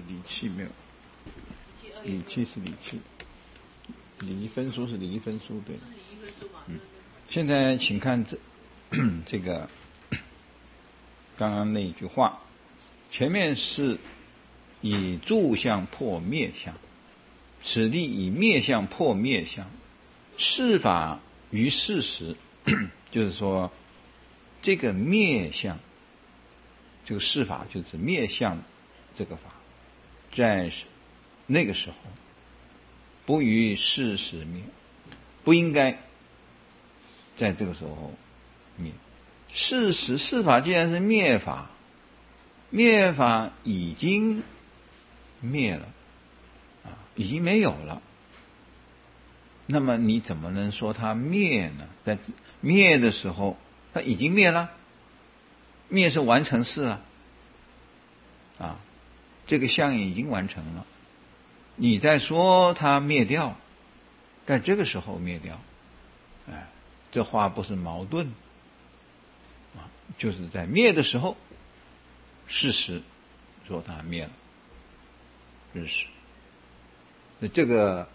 理气没有？理气是理气，礼仪分书是礼仪分书，对。现在请看这个刚刚那一句话，前面是以住相破灭相，此地以灭相破灭相，事法于事实，就是说这个灭相，这个事法就指灭相这个法，在那个时候不于事实灭，不应该在这个时候灭。事法既然是灭法，灭法已经灭了已经没有了，那么你怎么能说它灭呢？在灭的时候它已经灭了，灭是完成式了这个相已经完成了，你再说它灭掉，在这个时候灭掉，这话不是矛盾就是在灭的时候，事实说它灭了，事实。这个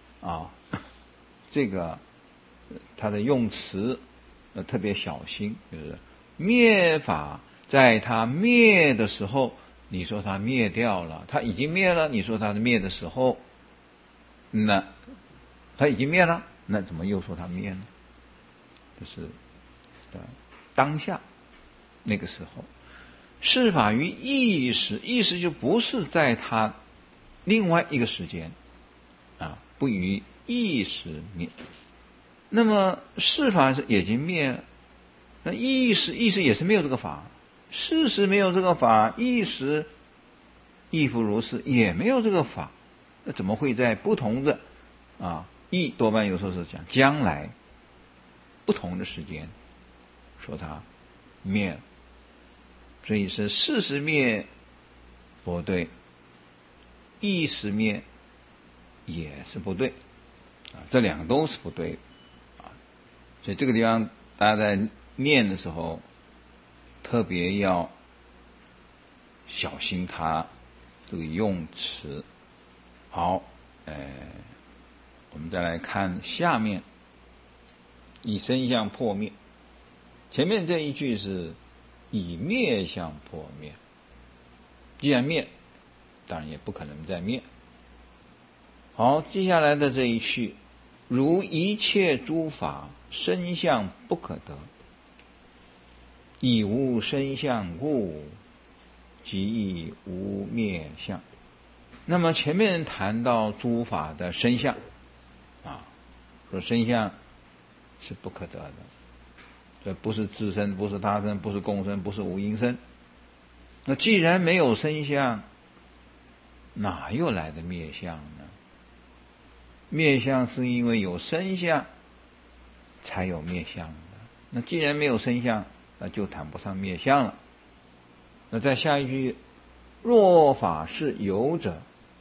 它的用词特别小心，就是灭法，在它灭的时候，你说它灭掉了，它已经灭了，你说它灭的时候，那它已经灭了，那怎么又说它灭呢？就是当下那个时候，事法于意识，意识就不是在它另外一个时间不于意识灭。那么事法是已经灭了，那意识也是没有这个法，事实没有这个法，意识亦复如是，也没有这个法，那怎么会在不同的意多半有时候是讲将来不同的时间说它灭了，所以是事实灭不对，意识灭也是不对这两个都是不对的所以这个地方大家在念的时候特别要小心它这个用词。好，我们再来看下面，以身相破灭。前面这一句是以灭相破灭，既然灭，当然也不可能再灭。好，接下来的这一句，如一切诸法身相不可得，以无身相故，即亦无灭相。那么前面谈到诸法的身相说身相是不可得的，这不是自身，不是他身，不是共生，不是无因身。那既然没有身相，哪又来的灭相呢？灭相是因为有身相才有灭相的，那既然没有身相，那就谈不上灭相了。那在下一句，若法是有者，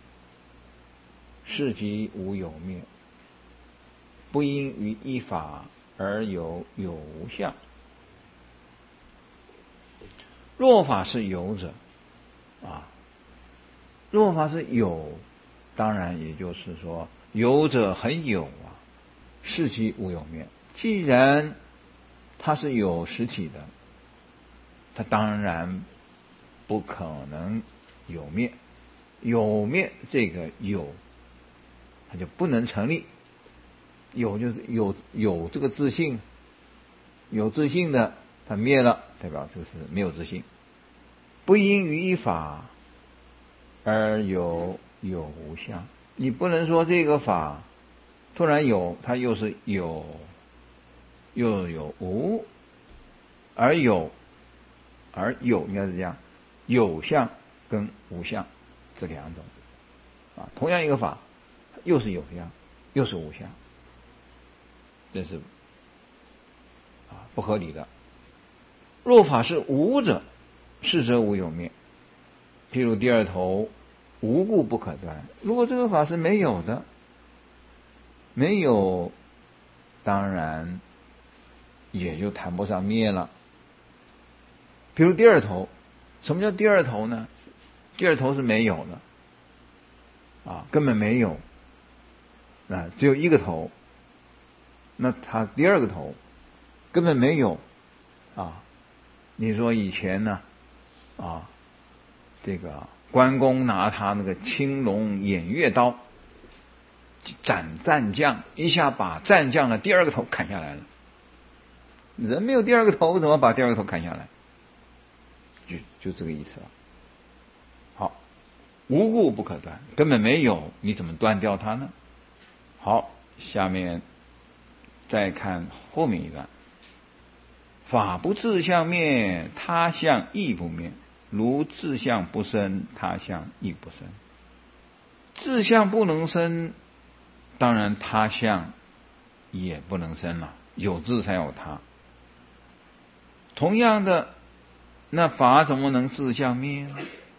是即无有灭，不因于一法而有无相。若法是有者若法是有，当然也就是说有者很有是即无有灭。既然它是有实体的，它当然不可能有灭，有灭这个有它就不能成立。有就是有这个自性，有自性的它灭了，代表这是没有自性。不因于一法而有无相，你不能说这个法突然有，它又是有又有无，而有应该是这样，有相跟无相这两种同样一个法又是有相又是无相，这是不合理的。若法是无者，是则无有灭。譬如第二头，无故不可断。如果这个法是没有的，没有，当然也就谈不上灭了。譬如第二头，什么叫第二头呢？第二头是没有的， 根本没有，只有一个头，那他第二个头根本没有你说以前呢这个关公拿他那个青龙偃月刀斩战将，一下把战将的第二个头砍下来了。人没有第二个头，怎么把第二个头砍下来？就这个意思了。好，无故不可断，根本没有，你怎么断掉它呢？好，下面再看后面一段。法不自相灭，他相亦不灭，如自相不生，他相亦不生。自相不能生，当然他相也不能生了，有自才有他。同样的，那法怎么能自相灭呢？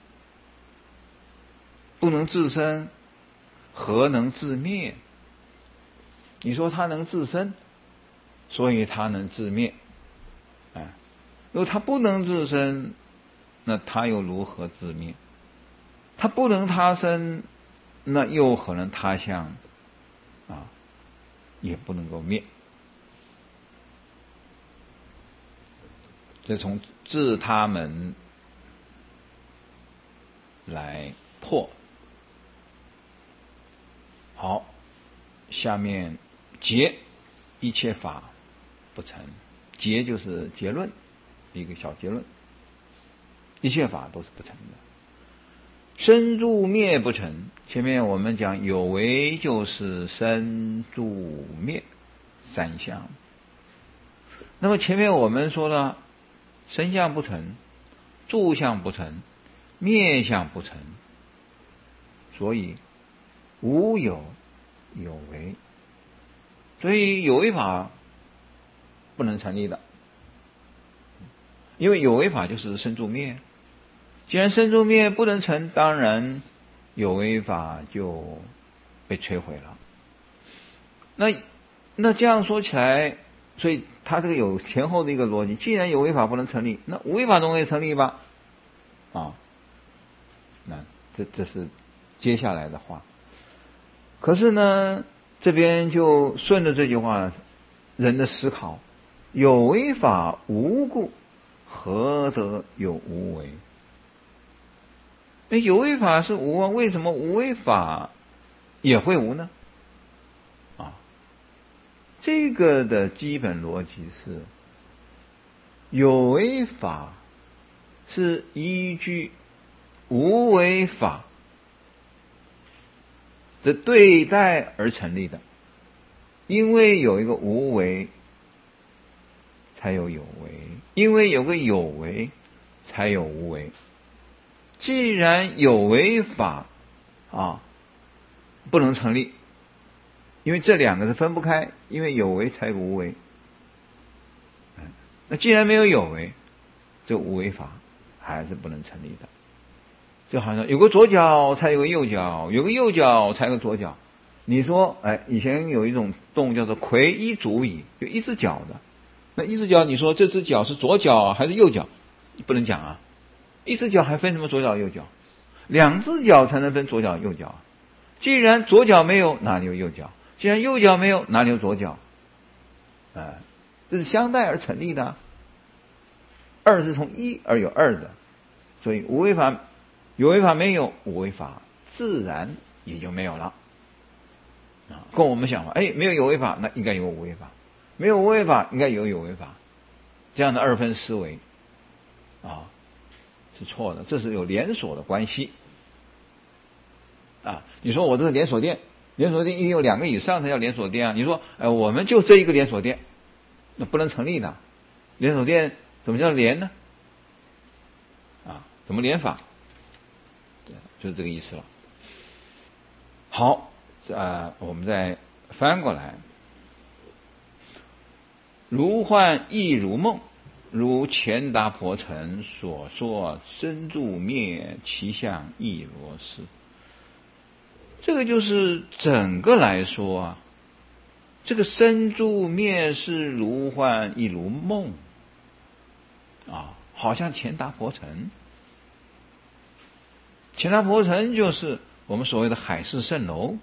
不能自生，何能自灭？你说它能自生，所以它能自灭。如果它不能自生，那它又如何自灭？它不能他生，那又何能他相也不能够灭。这从自他门来破。好，下面结一切法不成，结就是结论，一个小结论，一切法都是不成的。生住灭不成，前面我们讲有为就是生住灭三相。那么前面我们说了，生相不成，住相不成，灭相不成，所以无有有为，所以有为法不能成立的，因为有为法就是生住灭。既然生住灭不能成，当然有为法就被摧毁了。那这样说起来，所以它这个有前后的一个逻辑。既然有为法不能成立，那无为法总可以成立吧？那这是接下来的话。可是呢，这边就顺着这句话，人的思考：有为法无故，何得有无为？那有为法是无啊，为什么无为法也会无呢？这个的基本逻辑是，有为法是依据无为法的对待而成立的，因为有一个无为，才有有为；因为有个有为，才有无为。既然有为法不能成立，因为这两个是分不开，因为有为才有无为。那既然没有有为，这无为法还是不能成立的。就好像有个左脚才有个右脚，有个右脚才有个左脚。你说以前有一种动物叫做魁一足矣，就一只脚的。那一只脚，你说这只脚是左脚还是右脚？不能讲啊。一只脚还分什么左脚右脚？两只脚才能分左脚右脚。既然左脚没有，哪里有右脚？既然右脚没有，哪里有左脚？这是相待而成立的。二是从一而有二的，所以无为法有为法没有，无为法自然也就没有了。跟我们想法，没有有为法，那应该有无为法；没有无为法，应该有有为法。这样的二分思维是错的，这是有连锁的关系你说我这个连锁店一定有两个以上才叫连锁店啊。你说我们就这一个连锁店，那不能成立的。连锁店怎么叫连呢？怎么连法？对，就是这个意思了。好，我们再翻过来，如幻亦如梦，如钱达婆城所说生住灭，其相亦如是。这个就是整个来说这个生住灭是如幻亦如梦好像钱达婆城。钱达婆城就是我们所谓的海市蜃楼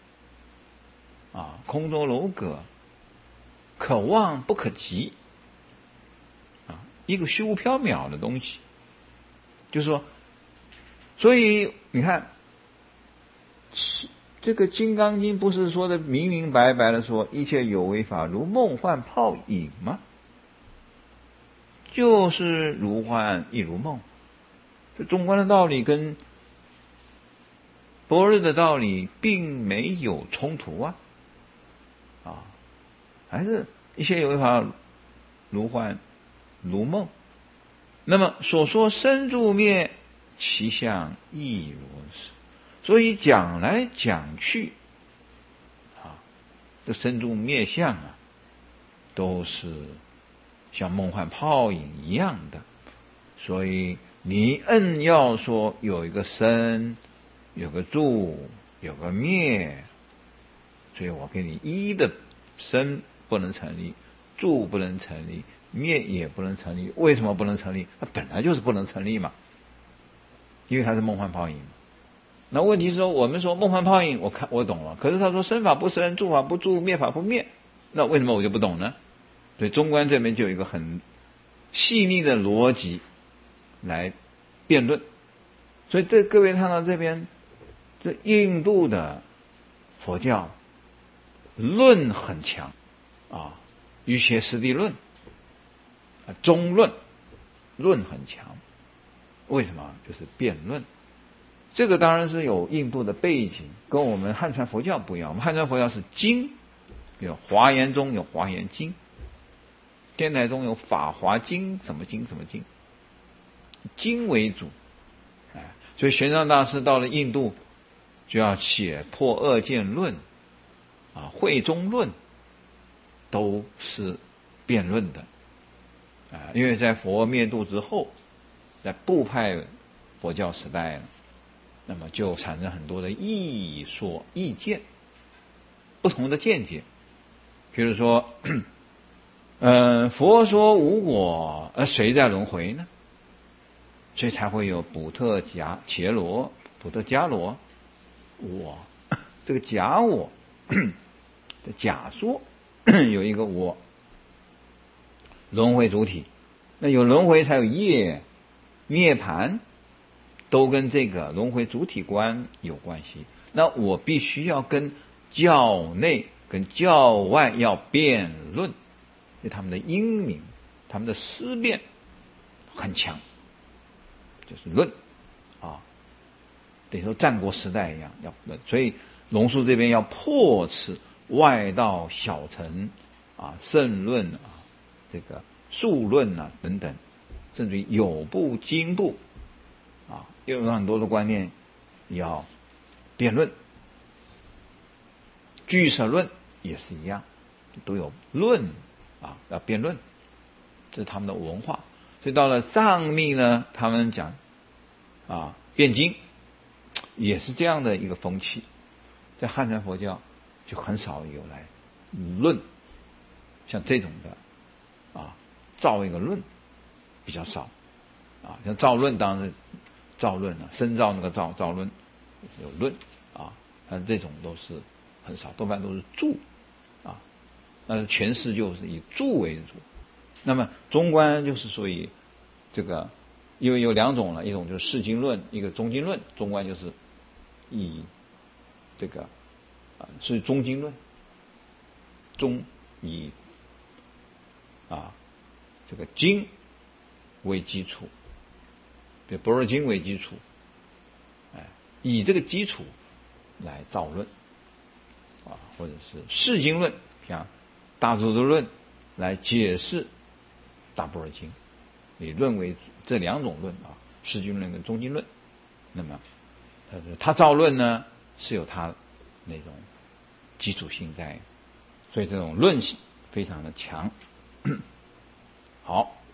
空中楼阁，可望不可及一个虚无缥缈的东西。就是说，所以你看，这个《金刚经》不是说的明明白白的说一切有为法如梦幻泡影吗？就是如幻亦如梦，这中观的道理跟般若的道理并没有冲突还是一切有为法如幻如梦。那么所说生住灭，其相亦如是。所以讲来讲去这生住灭相都是像梦幻泡影一样的。所以你硬要说有一个生，有个住，有个灭，所以我给你一的生不能成立，住不能成立，灭也不能成立。为什么不能成立？它本来就是不能成立嘛，因为它是梦幻泡影。那问题是说，我们说梦幻泡影，我懂了，可是他说生法不生，住法不住，灭法不灭，那为什么我就不懂呢？所以中观这边就有一个很细腻的逻辑来辩论。所以各位看到这边，这印度的佛教论很强瑜伽师地论中论很强。为什么？就是辩论。这个当然是有印度的背景，跟我们汉传佛教不一样。我们汉传佛教是经，有华严中有华严经，天台中有法华经，什么经什么经，经为主。所以玄奘大师到了印度就要写破二见论会中论，都是辩论的因为在佛灭度之后，在部派佛教时代那么就产生很多的意说意见，不同的见解。比如说佛说无我，谁在轮回呢？所以才会有补特伽罗我，这个假我的假说有一个我，轮回主体。那有轮回才有业，涅槃都跟这个轮回主体观有关系。那我必须要跟教内跟教外要辩论，所以他们的英明，他们的思辨很强，就是论等于说战国时代一样要论。所以龙树这边要破斥外道小乘圣论这个数论等等，甚至于有部经部又有很多的观念要辩论。俱舍论也是一样，都有论要辩论，这是他们的文化。所以到了藏密呢，他们讲辩经也是这样的一个风气。在汉传佛教就很少有来论，像这种的造一个论比较少像造论，当然造论深造那个造论有论但这种都是很少，多半都是注那诠释就是以注为主。那么中观就是属于这个，因为有两种了，一种就是释经论，一个中经论。中观就是以这个是中经论，中以这个经为基础，对般若经为基础，以这个基础来造论或者是释经论，像大智度论来解释大般若经，以论为主。这两种论释经论跟中经论。那么他造论呢是有他那种基础性在，所以这种论性非常的强。好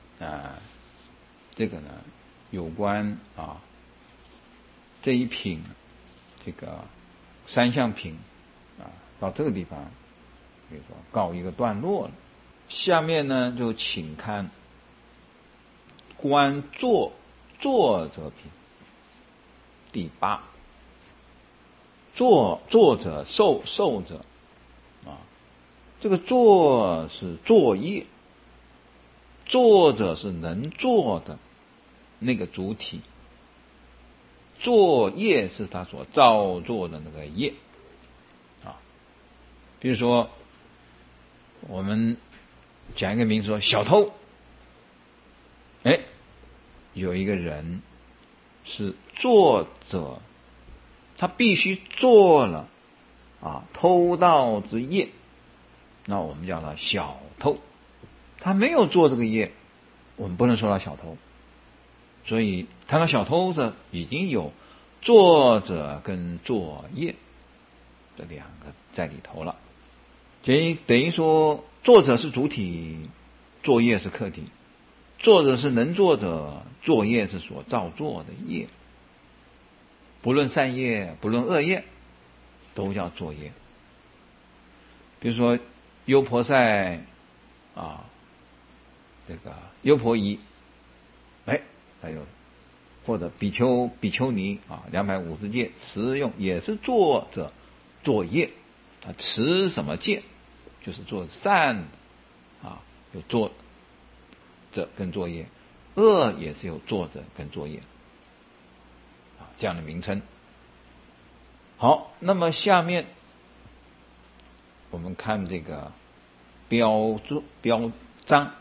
这个呢有关这一品这个三项品到这个地方可以说告一个段落了。下面呢就请看观作者品第8。 作者受者啊，这个作是作业，作者是能做的那个主体，作业是他所造作的那个业啊。比如说我们讲一个名说小偷，有一个人是作者，他必须做了偷盗之业，那我们叫他小偷。他没有做这个业，我们不能说他小偷。所以谈到小偷的，已经有作者跟作业这两个在里头了。等于说，作者是主体，作业是客体。作者是能做者，作业是所造作的业。不论善业，不论恶业，都叫作业。比如说优婆塞这个优婆夷，还有或者比丘尼250戒持用，也是作者作业。他持什么戒？就是做善有作者跟作业，恶也是有作者跟作业这样的名称。好，那么下面我们看这个标章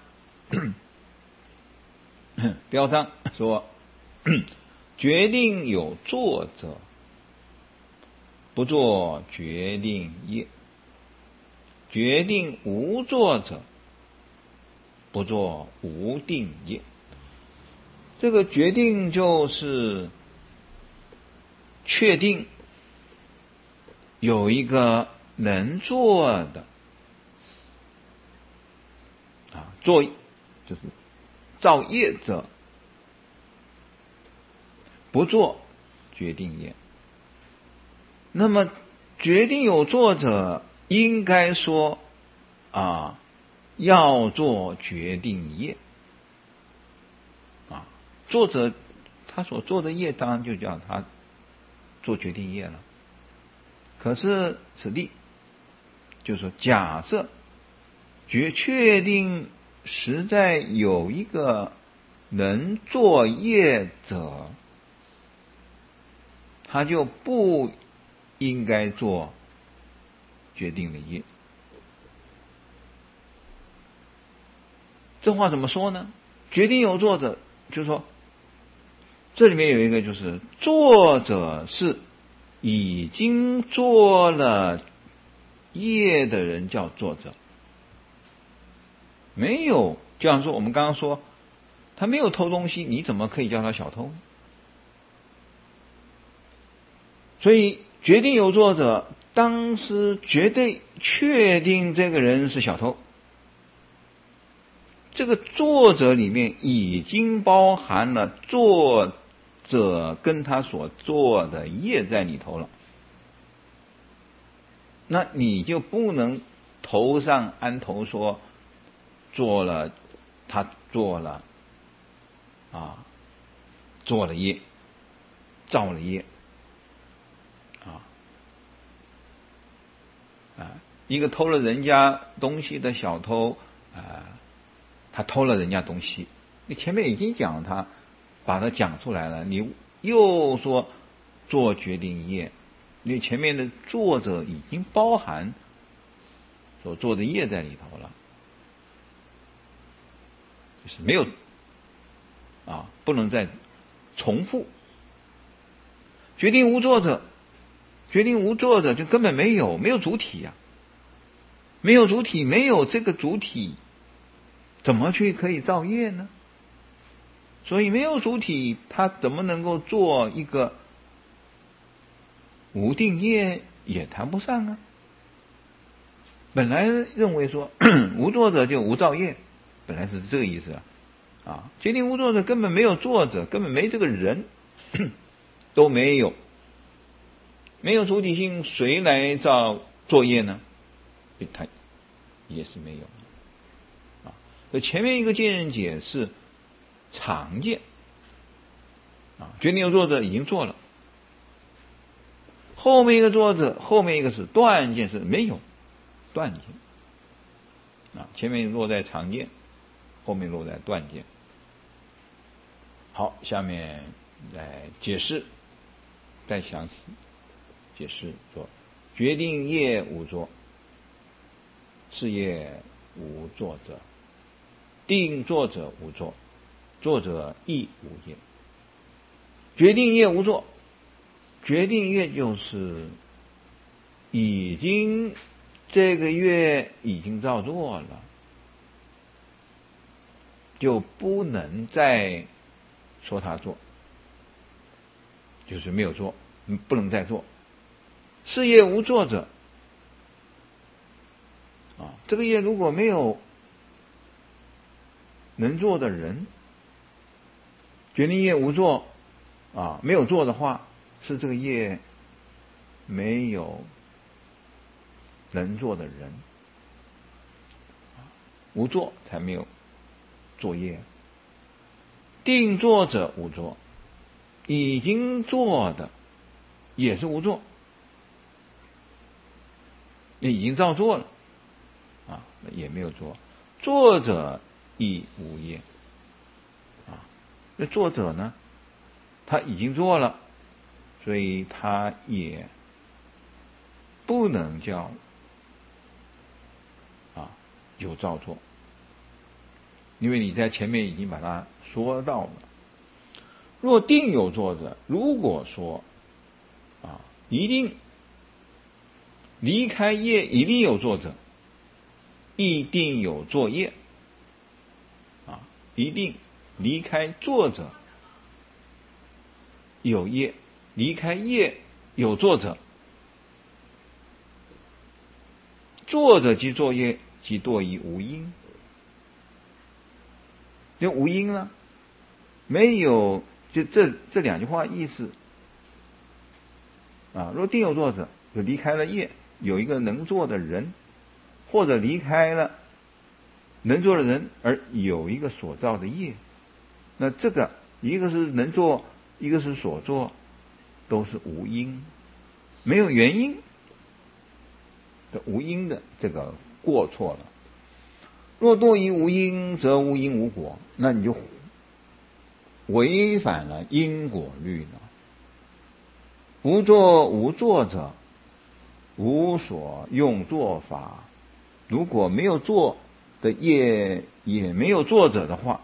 标章说决定有作者，不作决定业；决定无作者，不作无定业。这个决定就是确定有一个能做的做就是造业者，不做决定业。那么决定有作者，应该说要做决定业作者他所做的业，当然就叫他做决定业了。可是此地就是说，假设确定实在有一个能做业者，他就不应该做决定的业。这话怎么说呢？决定有作者，就是说这里面有一个，就是作者是已经做了业的人叫作者。没有，就像说我们刚刚说他没有偷东西，你怎么可以叫他小偷？所以决定有作者，当时绝对确定这个人是小偷。这个作者里面已经包含了作者跟他所做的业在里头了，那你就不能头上安头说他做了业，造了业一个偷了人家东西的小偷他偷了人家东西，你前面已经讲他把它讲出来了，你又说做决定业，你前面的作者已经包含所做的业在里头了，就是没有不能再重复。决定无作者就根本没有主体没有主体，没有这个主体怎么可以造业呢？所以没有主体，他怎么能够做一个无定业，也谈不上本来认为说无作者就无造业，本来是这个意思决定无作者根本没有作者，根本没这个人都没有主体性，谁来造作业呢？他也是没有所以前面一个见解是常见决定有作者已经做了， 后面一个作者，后面一个是断见，是没有断见啊，前面落在常见，后面落在断见。好，下面来解释，再详细解释说：决定业无作，是业无作者；定作者无作，作者亦无业。决定业无作，决定业就是已经这个月已经照做了，就不能再说他做，就是没有做，不能再做。是业无作者啊，这个业如果没有能做的人，决定业无作啊，没有做的话，是这个业没有能做的人，无作才没有作业。定作者无作，已经做的也是无作，已经照做了啊，也没有做。作者亦无业啊，那作者呢，他已经做了，所以他也不能叫有照做，因为你在前面已经把它说到了。若定有作者，如果说一定离开业，一定有作者，一定有作业一定离开作者有业，离开业有作者，作者即作业，即堕于无因。就无因了，没有，就这两句话意思若定有作者，就离开了业，有一个能做的人，或者离开了能做的人而有一个所造的业，那这个一个是能做，一个是所做，都是无因，没有原因的无因的这个过错了。若堕于无因，则无因无果，那你就违反了因果律了。无作无作者，无所用作法。如果没有做的业，也没有作者的话，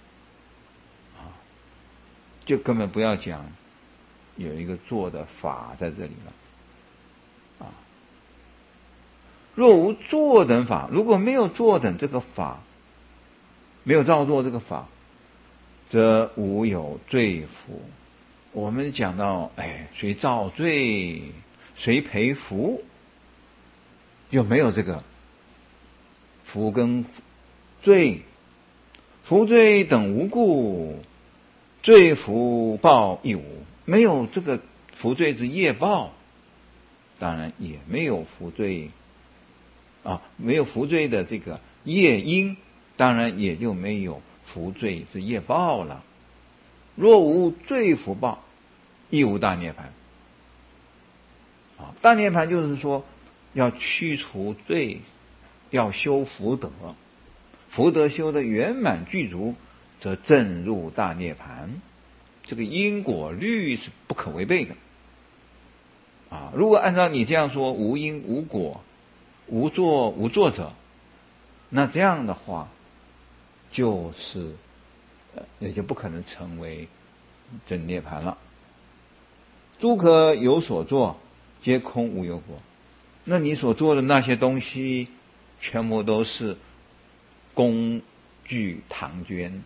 就根本不要讲有一个做的法在这里了若无作等法，如果没有作等这个法，没有照做这个法，则无有罪福。我们讲到谁造罪，谁赔福，就没有这个福跟罪。福罪等无故，罪福报亦无。没有这个福罪之业报，当然也没有福罪没有福罪的这个业因，当然也就没有福罪之业报了。若无罪福报，亦无大涅槃大涅槃就是说要去除罪，要修福德，福德修得圆满具足，则正入大涅槃。这个因果律是不可违背的如果按照你这样说，无因无果，无作无作者，那这样的话就是也就不可能成为正涅槃了。诸可有所作，皆空无有果。那你所做的那些东西全部都是工具唐捐，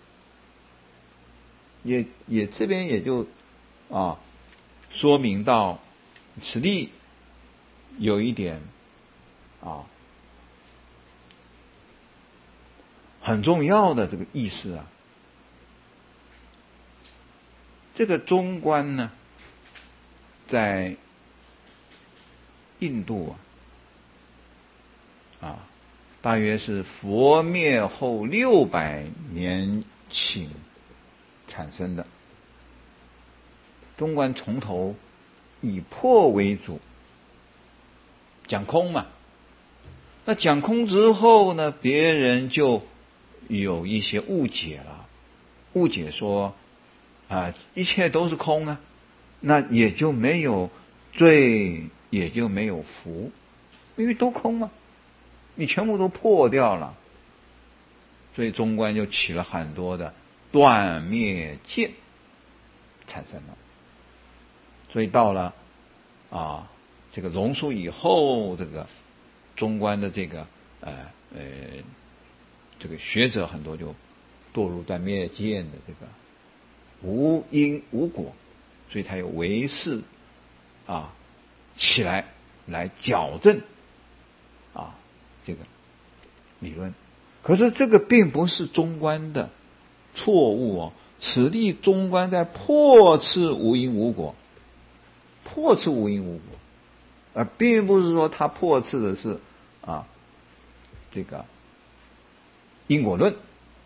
也这边也就说明到此地有一点很重要的这个意思这个中观呢，在印度大约是佛灭后600年请产生的。中观从头以破为主，讲空嘛。那讲空之后呢，别人就有一些误解了，误解说一切都是空啊，那也就没有罪，也就没有福，因为都空嘛，你全部都破掉了，所以中观就起了很多的断灭见产生了。所以到了这个龙树以后，这个中观的这个这个学者很多就堕入断灭见的这个无因无果，所以他有唯识起来矫正这个理论。可是这个并不是中观的错误哦，此地中观在破斥无因无果，破斥无因无果并不是说他破斥的是这个因果论。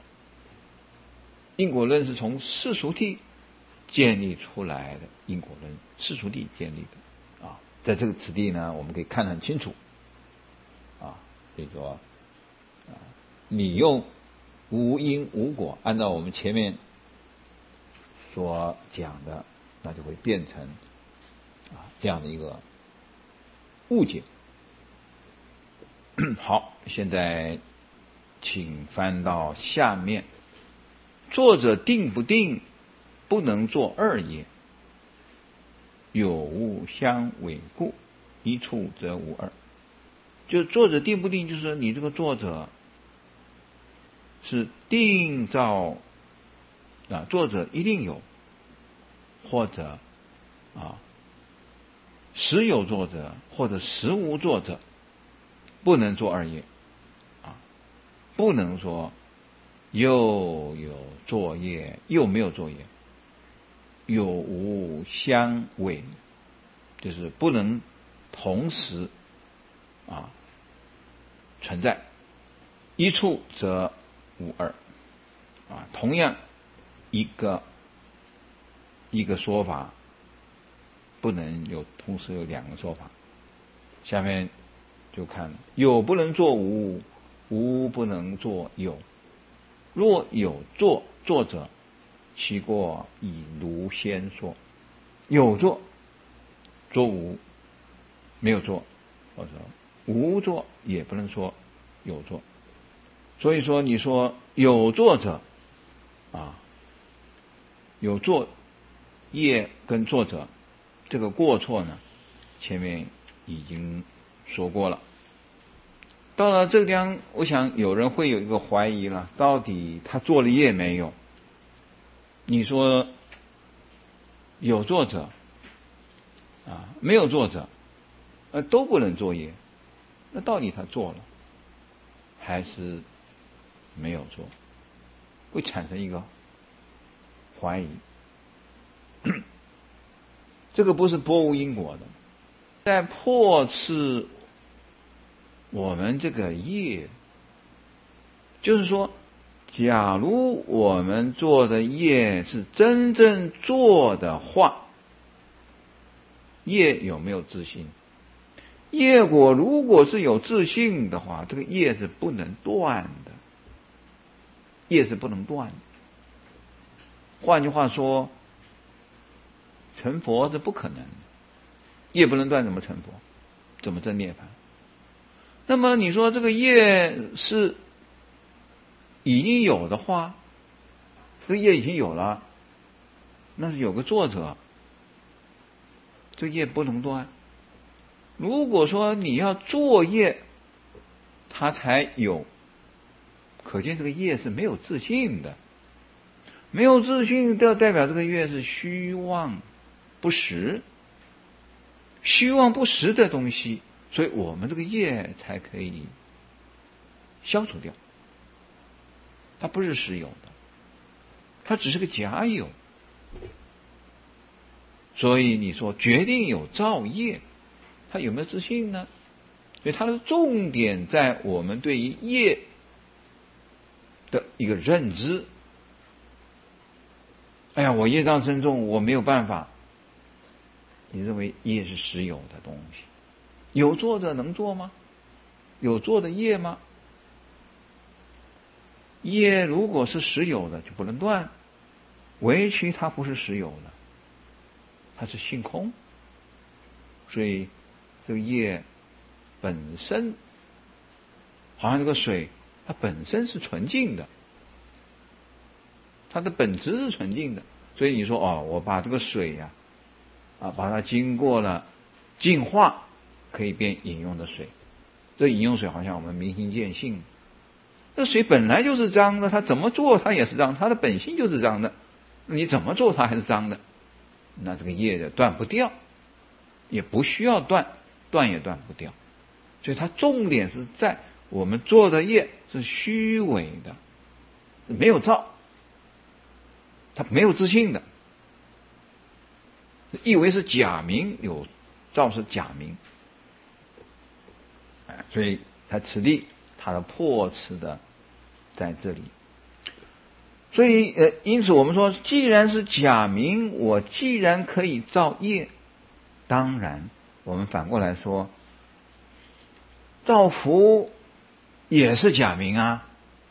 因果论是从世俗谛建立出来的，因果论世俗谛建立的在这个此地呢，我们可以看得很清楚所以说你用无因无果，按照我们前面所讲的，那就会变成这样的一个误解。好，现在请翻到下面，作者定不定，不能作二也。有物相违故，一处则无二。就作者定不定，就是说你这个作者是定造作者一定有，或者实有作者，或者实无作者，不能作二业不能说又有作业又没有作业，有无相违，就是不能同时存在。一处则无二同样一个说法不能同时有两个说法。下面就看有不能作无，无不能作有。若有作者，其过以如先说。有作无，没有作，或者无作也不能说有作。所以说你说有作者有作业跟作者，这个过错呢，前面已经说过了。到了这个地方，我想有人会有一个怀疑了，到底他做了业没有？你说有作者没有作者都不能作业，那到底他做了还是没有做？会产生一个怀疑。这个不是波无因果的，在破斥我们这个业，就是说假如我们做的业是真正做的话，业有没有自性？业果如果是有自性的话，这个业是不能断的，业是不能断的。换句话说，成佛是不可能的，业不能断，怎么成佛？怎么证涅槃？那么你说这个业是已经有的话，这个业已经有了，那是有个作者，这个业不能断。如果说你要作业，它才有，可见这个业是没有自性的。没有自性的代表这个业是虚妄不实，虚妄不实的东西，所以我们这个业才可以消除掉。它不是实有的，它只是个假有。所以你说决定有造业，它有没有自性呢？所以它的重点在我们对于业的一个认知。哎呀，我业障深重，我没有办法你认为业是实有的东西，有做的能做吗？有做的业吗？业如果是实有的就不能断，唯其它不是实有的，它是性空，所以这个业本身好像这个水，它本身是纯净的，它的本质是纯净的，所以你说我把这个水呀把它经过了净化，可以变饮用的水。这饮用水好像我们明心见性，这水本来就是脏的，它怎么做它也是脏，它的本性就是脏的，你怎么做它还是脏的，那这个业就断不掉，也不需要断，断也断不掉。所以它重点是在我们做的业是虚伪的，没有造，它没有自信的，以为是假名，有造是假名，所以它此地它的破斥的在这里。所以因此我们说，既然是假名，我既然可以造业，当然我们反过来说，造福也是假名啊。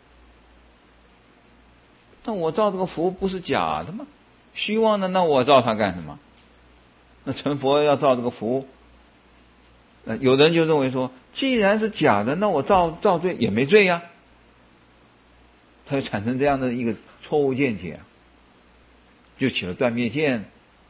那我造这个福不是假的吗？虚妄的，那我造它干什么？那成佛要造这个福，有人就认为说，既然是假的，那我造罪也没罪呀，他就产生这样的一个错误见解，就起了断灭见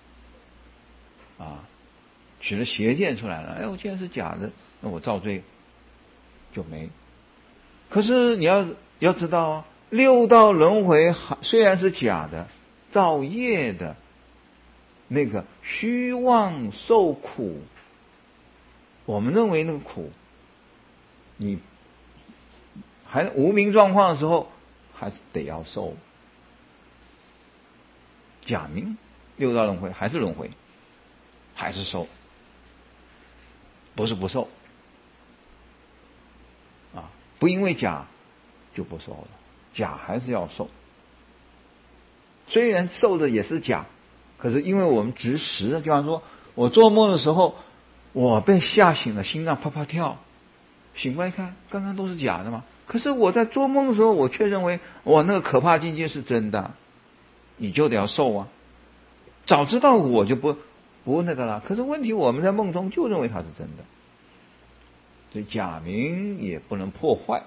起了邪见出来了。我既然是假的，那我造罪就没。可是你要知道六道轮回虽然是假的，造业的那个虚妄受苦，我们认为那个苦，你还无明状况的时候，还是得要受。假名六道轮回还是轮回，还是受，不是不受不因为假就不受了，假还是要受。虽然受的也是假，可是因为我们执实，就像说我做梦的时候，我被吓醒了，心脏啪啪跳，醒过来看，刚刚都是假的嘛。可是我在做梦的时候，我却认为那个可怕境界是真的，你就得要受啊。早知道我就不那个了。可是问题我们在梦中就认为它是真的，所以假名也不能破坏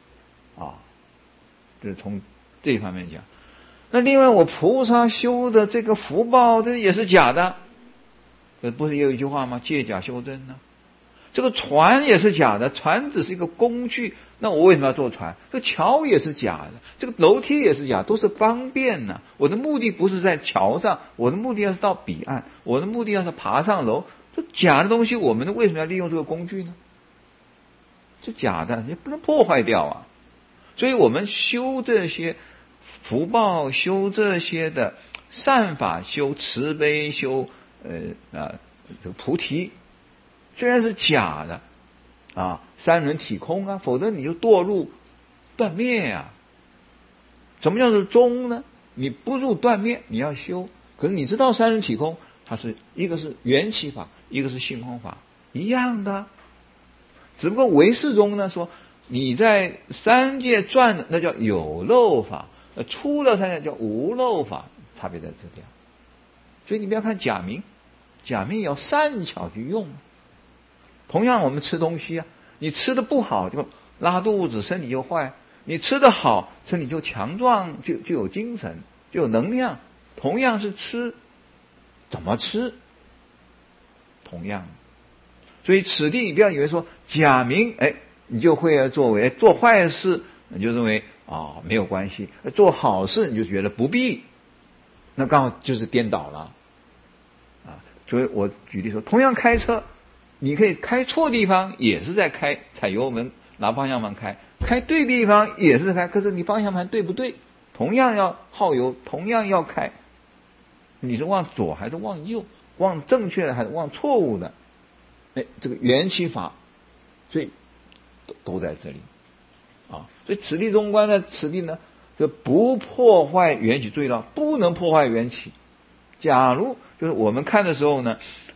就是从这方面讲。那另外我菩萨修的这个福报，这也是假的，不是也有一句话吗？借假修真呢。这个船也是假的，船只是一个工具，那我为什么要坐船？这桥也是假的，这个楼梯也是假，都是方便呢。我的目的不是在桥上，我的目的要是到彼岸，我的目的要是爬上楼。这假的东西，我们为什么要利用这个工具呢？这假的也不能破坏掉所以我们修这些福报，修这些的善法，修慈悲，修这个菩提，虽然是假的三轮体空否则你就堕入断灭什么叫做中呢？你不入断灭，你要修。可是你知道三轮体空，它是一个是缘起法，一个是性空法，一样的。只不过唯识中呢说，你在三界转的那叫有漏法，出了三界叫无漏法，差别在这点。所以你不要看假名，假名也要善巧去用。同样我们吃东西你吃的不好就拉肚子，身体就坏；你吃的好，身体就强壮，就有精神，就有能量。同样是吃，怎么吃？同样。所以此地你不要以为说假名你就会作为做坏事，你就认为没有关系；做好事你就觉得不必，那刚好就是颠倒了所以我举例说，同样开车，你可以开错地方也是在开，踩油门拿方向盘开对地方也是开，可是你方向盘对不对？同样要耗油，同样要开，你是往左还是往右？往正确的还是往错误的？这个缘起法，所以都在这里所以此地中观呢，此地呢就不破坏缘起。注意到不能破坏缘起。假如就是我们看的时候呢，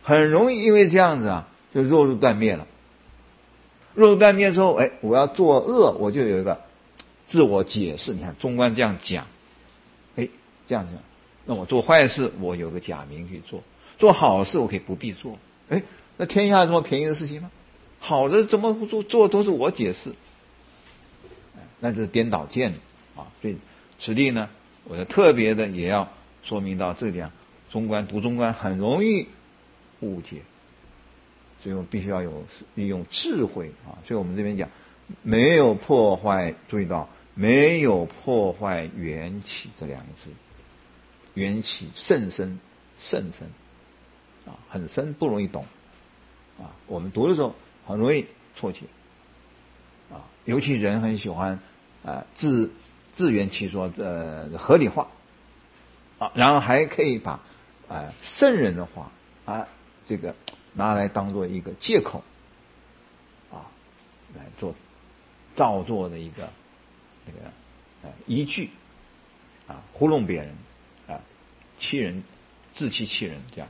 很容易因为这样子啊，就弱入断灭了。弱入断灭之后，我要作恶，我就有一个自我解释。你看中观这样讲，这样讲，那我做坏事，我有个假名去做；做好事，我可以不必做。那天下有这么便宜的事情吗？好的怎么不做都是我解释，那就是颠倒见啊。所以此地呢，我要特别的也要说明到这点，读中观很容易误解，所以我们必须要利用智慧啊。所以我们这边讲，没有破坏，注意到没有破坏缘起这两个字，缘起甚深啊，很深，不容易懂啊。我们读的时候很容易错解啊，尤其人很喜欢自圆其说合理化啊，然后还可以把圣人的话这个拿来当做一个借口啊，来造作的一个依据啊，糊弄别人啊，欺人，自欺欺人这样。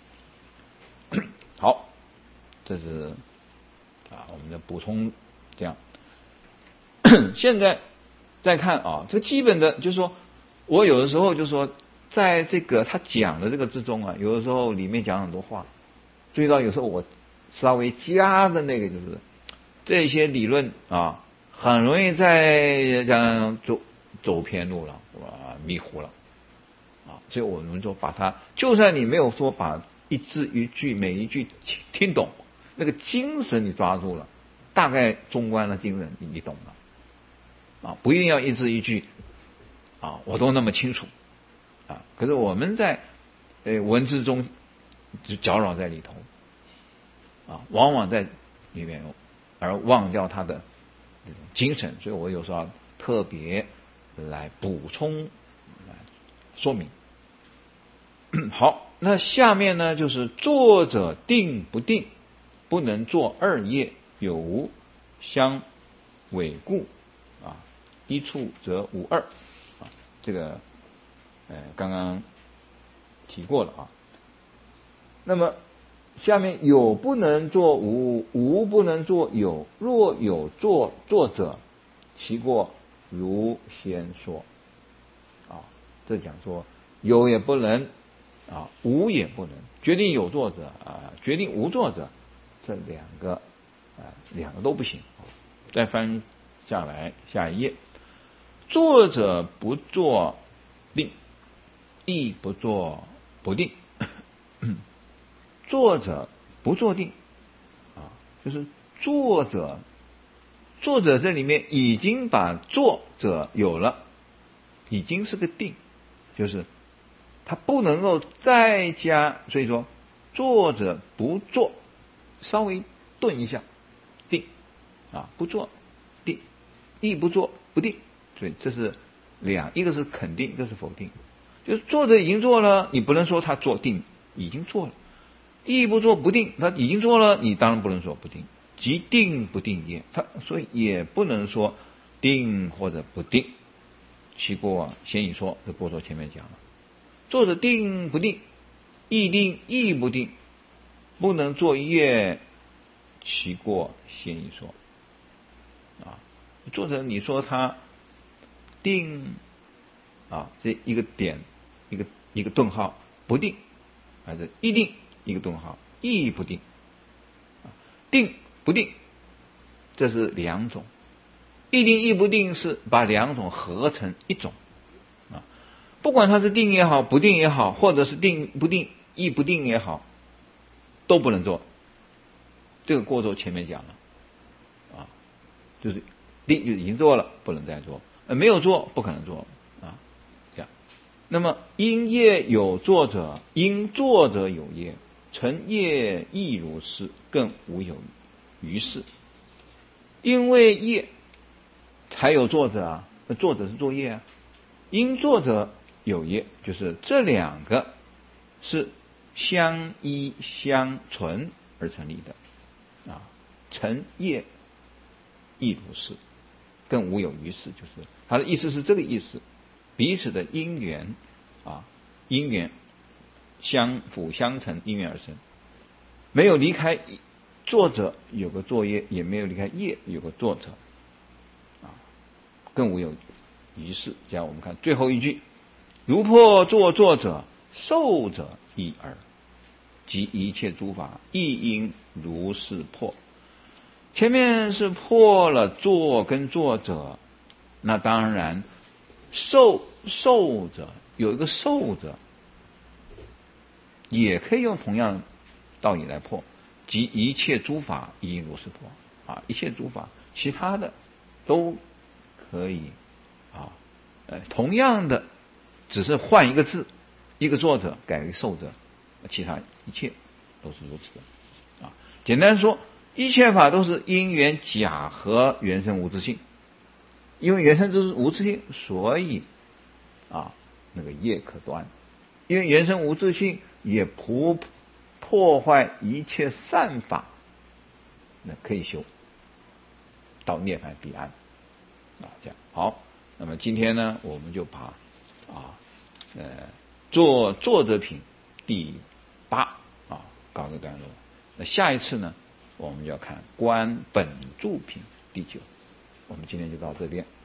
好，这是我们的补充这样。现在再看这基本的就是说，我有的时候就是说，在这个他讲的这个之中有的时候里面讲很多话，注意到有时候我稍微加的那个就是这些理论很容易在这样走偏路了，迷糊了所以我们就把它，就算你没有说把一字一句每一句听懂，那个精神你抓住了，大概中观的精神你懂了不一定要一字一句我都那么清楚可是我们在文字中就搅扰在里头往往在里面而忘掉它的这种精神，所以我有时候要特别来补充来说明。好，那下面呢就是作者定不定，不能作二业，有无相违故一处则无二这个刚刚提过了那么下面有不能作无，无不能作有，若有作者，其过如先说这讲说有也不能无也不能，决定有作者决定无作者，这两个都不行。再翻下来下一页，作者不作定，亦不作不定。作者不作定就是作者这里面已经把作者有了，已经是个定，就是他不能够再加，所以说作者不作，稍微顿一下，定不作定，亦不作不定，所以这是一个是肯定，一个是否定。就是作者已经做了，你不能说他做定，已经做了；亦不作不定，他已经做了，你当然不能说不定。即定不定也，所以也不能说定或者不定。其过先已说，这过说前面讲了。作者定不定，亦定亦不定，不能作业，其过先已说作者你说他定这一个点一个顿号不定，还是亦定一个顿号亦不定定不定，这是两种。亦定亦不定是把两种合成一种不管它是定也好，不定也好，或者是定不定亦不定也好，都不能做。这个过错前面讲了就是定就已经做了，不能再做，没有做不可能做这样。那么因业有作者，因作者有业，成业亦如是，更无有于事。因为业才有作者那作者是作业因作者有业，就是这两个是相依相存而成立的成业亦如是，更无有于事，就是他的意思是这个意思，彼此的因缘因缘相辅相成，因缘而生没有离开作者有个作业，也没有离开业有个作者更无有一事。这样我们看最后一句，如破作者，受者一耳，即一切诸法亦应如是破。前面是破了作跟作者，那当然受者有一个受者，也可以用同样道理来破，即一切诸法亦应如是破一切诸法其他的都可以同样的只是换一个字，一个作者改为受者，其他一切都是如此的简单说，一切法都是因缘假合原生无自性，因为原生就是无自性，所以那个业可断，因为原生无自性也不破坏一切善法，那可以修到涅槃彼岸这样好。那么今天呢，我们就把作者品第8告个段落。那下一次呢，我们要看观本住品第9。我们今天就到这边。